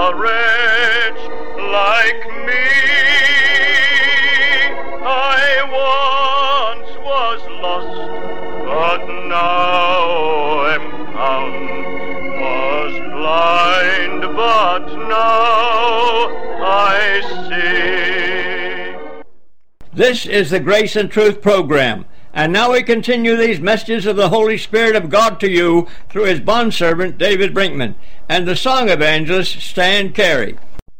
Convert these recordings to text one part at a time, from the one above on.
a wretch like me. I once was lost, but now am found. Was blind, but now I see. This is the Grace and Truth program. And now we continue these messages of the Holy Spirit of God to you through his bondservant David Brinkman and the song evangelist Stan Carey.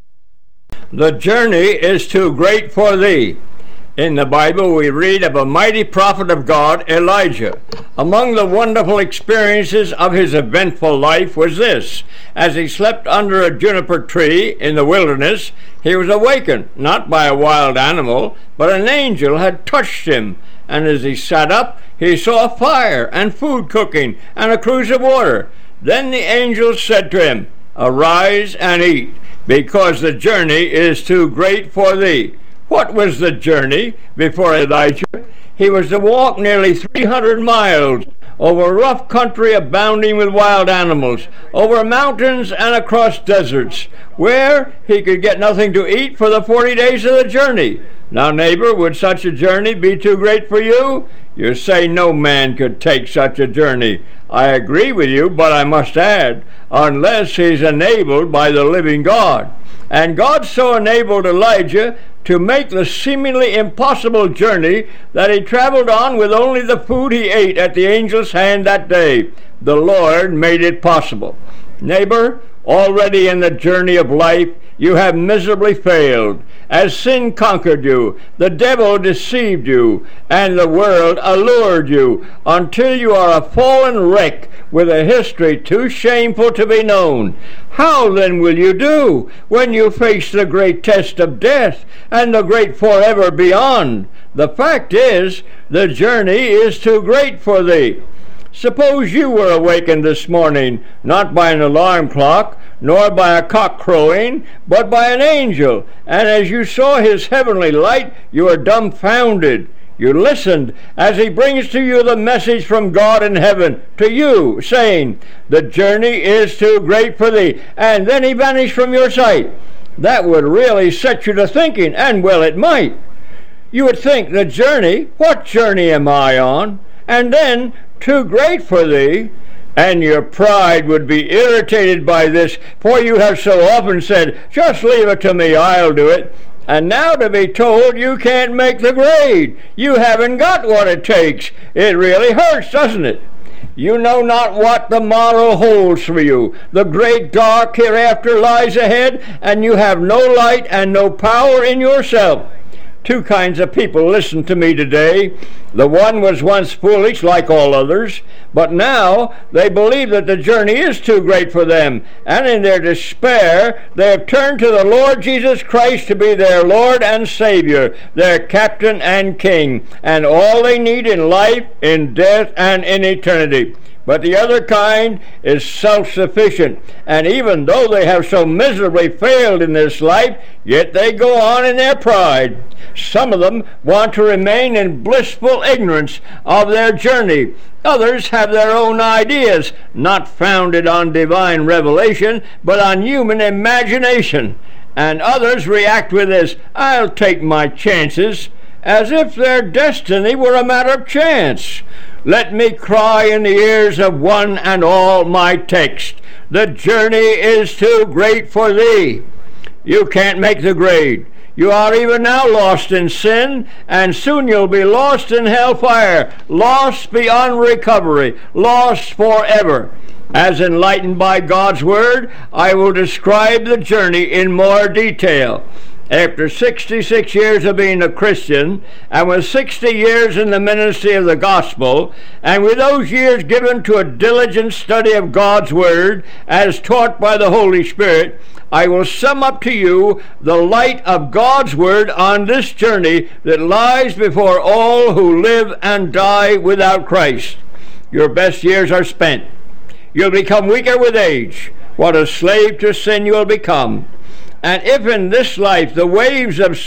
The journey is too great for thee. In the Bible we read of a mighty prophet of God, Elijah. Among the wonderful experiences of his eventful life was this. As he slept under a juniper tree in the wilderness, he was awakened, not by a wild animal, but an angel had touched him. And as he sat up, he saw a fire and food cooking and a cruse of water. Then the angel said to him, "Arise and eat, because the journey is too great for thee." What was the journey before Elijah? He was to walk nearly 300 miles over rough country abounding with wild animals, over mountains and across deserts, where he could get nothing to eat for the 40 days of the journey. Now, neighbor, would such a journey be too great for you? You say no man could take such a journey. I agree with you, but I must add, unless he's enabled by the living God. And God so enabled Elijah to make the seemingly impossible journey that he traveled on with only the food he ate at the angel's hand that day. The Lord made it possible. Neighbor, already in the journey of life, you have miserably failed. As sin conquered you, the devil deceived you, and the world allured you, until you are a fallen wreck with a history too shameful to be known. How then will you do when you face the great test of death and the great forever beyond? The fact is, the journey is too great for thee. Suppose you were awakened this morning, not by an alarm clock, nor by a cock crowing, but by an angel, and as you saw his heavenly light, you were dumbfounded. You listened as he brings to you the message from God in heaven to you, saying, "The journey is too great for thee," and then he vanished from your sight. That would really set you to thinking, and well it might. You would think, the journey? What journey am I on? And then, too great for thee, and your pride would be irritated by this, for you have so often said, "Just leave it to me, I'll do it." And now to be told you can't make the grade. You haven't got what it takes. It really hurts, doesn't it? You know not what the morrow holds for you. The great dark hereafter lies ahead, and you have no light and no power in yourself. Two kinds of people listen to me today. The one was once foolish like all others, but now they believe that the journey is too great for them, and in their despair they have turned to the Lord Jesus Christ to be their Lord and Savior, their Captain and King, and all they need in life, in death, and in eternity. But the other kind is self-sufficient, and even though they have so miserably failed in this life, yet they go on in their pride. Some of them want to remain in blissful ignorance of their journey. Others have their own ideas, not founded on divine revelation, but on human imagination. And others react with this, "I'll take my chances," as if their destiny were a matter of chance. Let me cry in the ears of one and all my text. The journey is too great for thee. You can't make the grade. You are even now lost in sin, and soon you'll be lost in hellfire, lost beyond recovery, lost forever. As enlightened by God's word, I will describe the journey in more detail. After 66 years of being a Christian, and with 60 years in the ministry of the gospel, and with those years given to a diligent study of God's Word, as taught by the Holy Spirit, I will sum up to you the light of God's Word on this journey that lies before all who live and die without Christ. Your best years are spent. You'll become weaker with age. What a slave to sin you'll become. And if in this life the waves of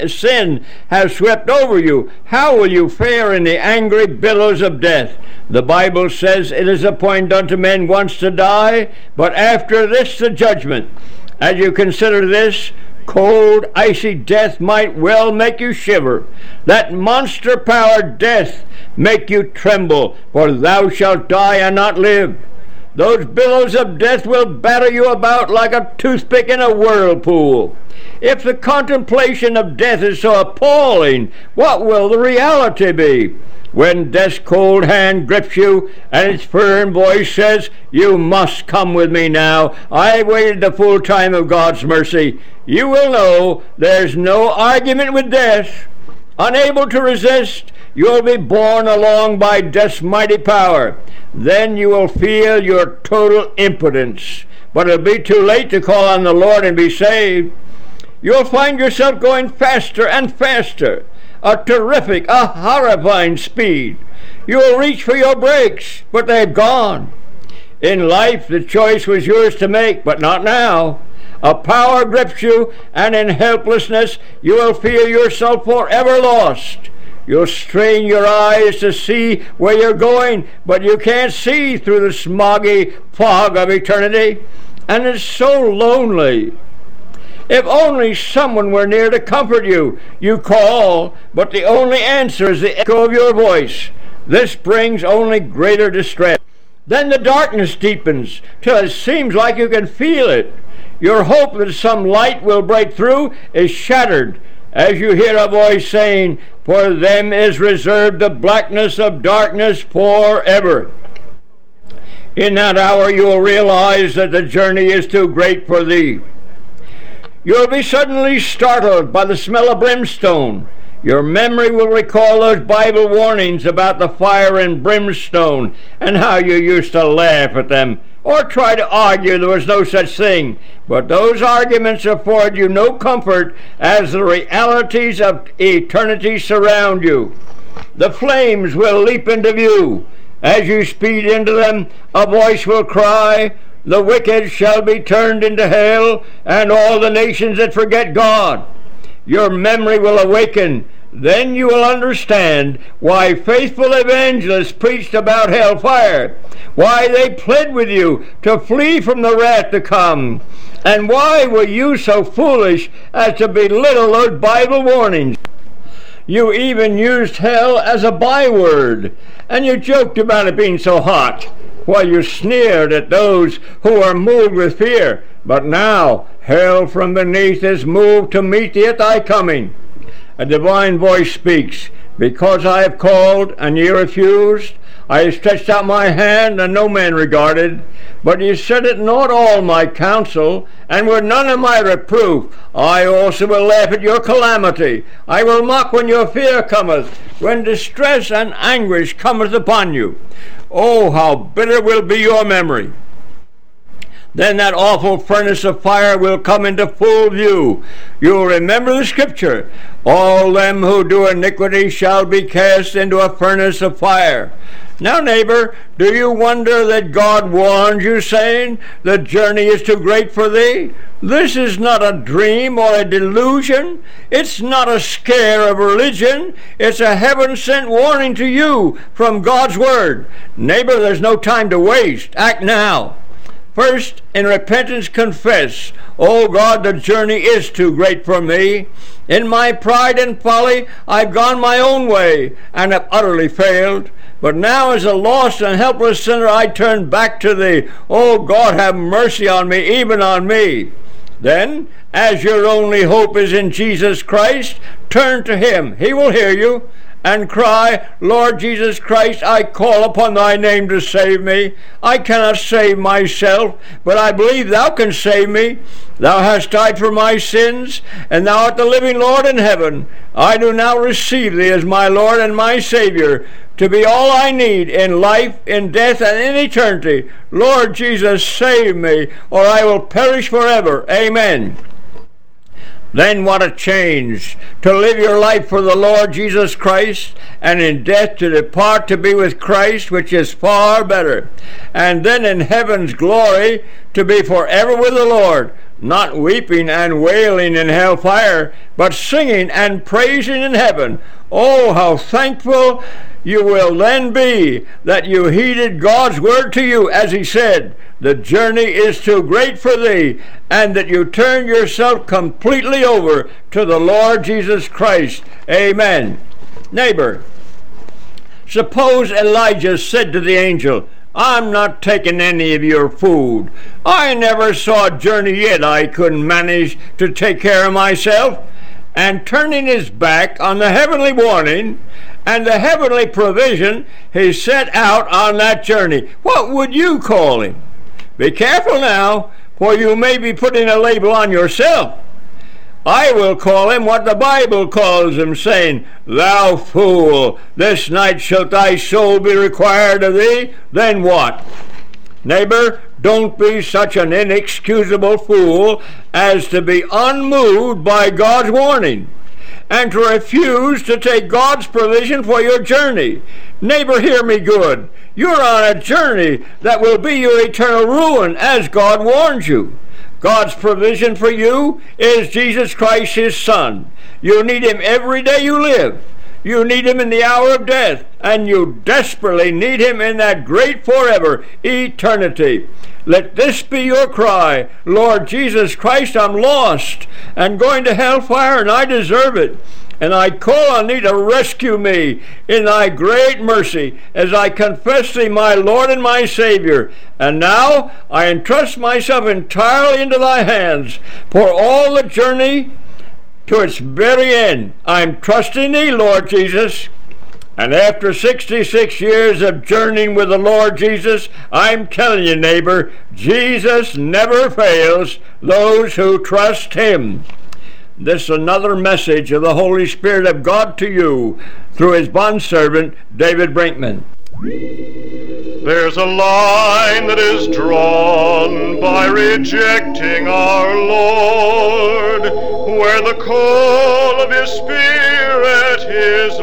sin have swept over you, how will you fare in the angry billows of death? The Bible says it is appointed unto men once to die, but after this the judgment. As you consider this, cold, icy death might well make you shiver. That monster-powered death make you tremble, for thou shalt die and not live. Those billows of death will batter you about like a toothpick in a whirlpool. If the contemplation of death is so appalling, what will the reality be? When death's cold hand grips you and its firm voice says, "You must come with me now. I waited the full time of God's mercy," you will know there's no argument with death. Unable to resist, you'll be borne along by death's mighty power. Then you will feel your total impotence. But it'll be too late to call on the Lord and be saved. You'll find yourself going faster and faster. A terrific, a horrifying speed. You will reach for your brakes, but they've gone. In life, the choice was yours to make, but not now. A power grips you, and in helplessness, you will feel yourself forever lost. You'll strain your eyes to see where you're going, but you can't see through the smoggy fog of eternity, and it's so lonely. If only someone were near to comfort you. You call, but the only answer is the echo of your voice. This brings only greater distress. Then the darkness deepens till it seems like you can feel it. Your hope that some light will break through is shattered as you hear a voice saying, "For them is reserved the blackness of darkness forever." In that hour you will realize that the journey is too great for thee. You'll be suddenly startled by the smell of brimstone. Your memory will recall those Bible warnings about the fire and brimstone and how you used to laugh at them or try to argue there was no such thing. But those arguments afford you no comfort as the realities of eternity surround you. The flames will leap into view. As you speed into them, a voice will cry, "The wicked shall be turned into hell, and all the nations that forget God." Your memory will awaken. Then you will understand why faithful evangelists preached about hellfire, why they pled with you to flee from the wrath to come, and why were you so foolish as to belittle those Bible warnings. You even used hell as a byword, and you joked about it being so hot, while you sneered at those who are moved with fear. But now hell from beneath is moved to meet thee at thy coming. A divine voice speaks, "Because I have called, and ye refused, I have stretched out my hand, and no man regarded. But ye set at naught all my counsel, and were none of my reproof. I also will laugh at your calamity. I will mock when your fear cometh, when distress and anguish cometh upon you. Oh, how bitter will be your memory! Then that awful furnace of fire will come into full view. You will remember the scripture, "All them who do iniquity shall be cast into a furnace of fire." Now, neighbor, do you wonder that God warns you, saying, "The journey is too great for thee"? This is not a dream or a delusion. It's not a scare of religion. It's a heaven-sent warning to you from God's word. Neighbor, there's no time to waste. Act now. First, in repentance, confess, "Oh God, the journey is too great for me. In my pride and folly, I've gone my own way and have utterly failed. But now as a lost and helpless sinner, I turn back to thee. Oh God, have mercy on me, even on me." Then, as your only hope is in Jesus Christ, turn to him. He will hear you. And cry, "Lord Jesus Christ, I call upon thy name to save me. I cannot save myself, but I believe thou canst save me. Thou hast died for my sins, and thou art the living Lord in heaven. I do now receive thee as my Lord and my Savior, to be all I need in life, in death, and in eternity. Lord Jesus, save me, or I will perish forever. Amen. Then what a change, to live your life for the Lord Jesus Christ, and in death to depart to be with Christ, which is far better. And then in heaven's glory to be forever with the Lord. not weeping and wailing in hellfire, but singing and praising in heaven. Oh, how thankful you will then be that you heeded God's word to you, as he said, the journey is too great for thee, and that you turn yourself completely over to the Lord Jesus Christ. Amen. Neighbor, suppose Elijah said to the angel, I'm not taking any of your food. I never saw a journey yet I couldn't manage to take care of myself. And turning his back on the heavenly warning and the heavenly provision, he set out on that journey. What would you call him? Be careful now, for you may be putting a label on yourself. I will call him what the Bible calls him, saying, Thou fool, this night shall thy soul be required of thee. Then what? Neighbor, don't be such an inexcusable fool as to be unmoved by God's warning and to refuse to take God's provision for your journey. Neighbor, hear me good. You're on a journey that will be your eternal ruin, as God warns you. God's provision for you is Jesus Christ, his Son. You need him every day you live. You need him in the hour of death, and you desperately need him in that great forever eternity. Let this be your cry. Lord Jesus Christ, I'm lost and going to hellfire, and I deserve it. And I call on thee to rescue me in thy great mercy as I confess thee my Lord and my Savior. And now I entrust myself entirely into thy hands for all the journey to its very end. I'm trusting thee, Lord Jesus. And after 66 years of journeying with the Lord Jesus, I'm telling you, neighbor, Jesus never fails those who trust him. This is another message of the Holy Spirit of God to you through his bondservant, David Brinkman. There's a line that is drawn by rejecting our Lord, where the call of his Spirit is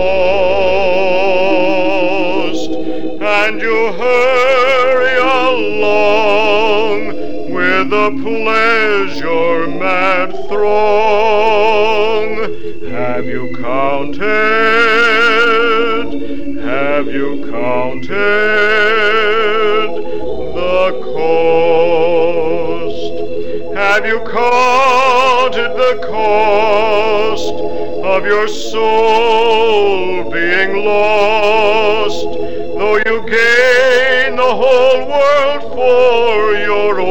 lost, and you hurry along with the pleasure mad throng. Have you counted the cost? Have you counted the cost of your soul being lost, though you gain the whole world for your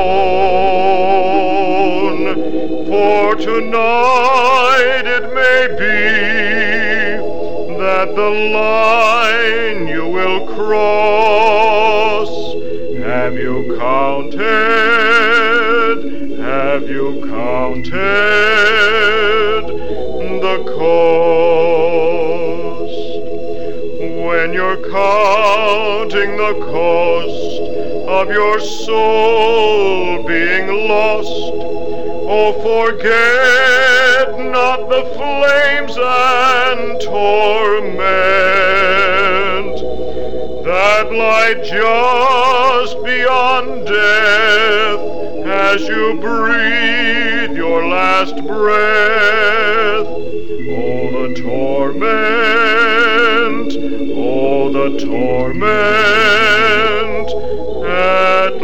own? For tonight it may be that the line you will cross. Have you counted the cost? When you're counting the cost of your soul being lost, oh, forget not the flames and torment that lie just beyond death as you breathe your last breath. Oh, the torment at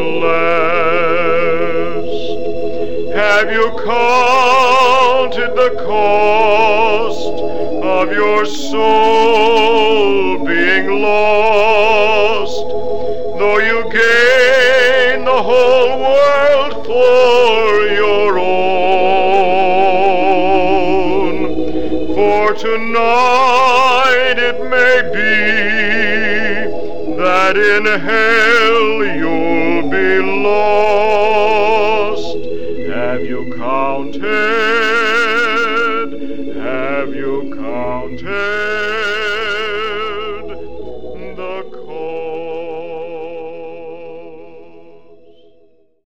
last. Have you counted the cost of your soul being lost, though you gain the whole world for your own? For tonight it may be that in hell you'll be lost. Have you counted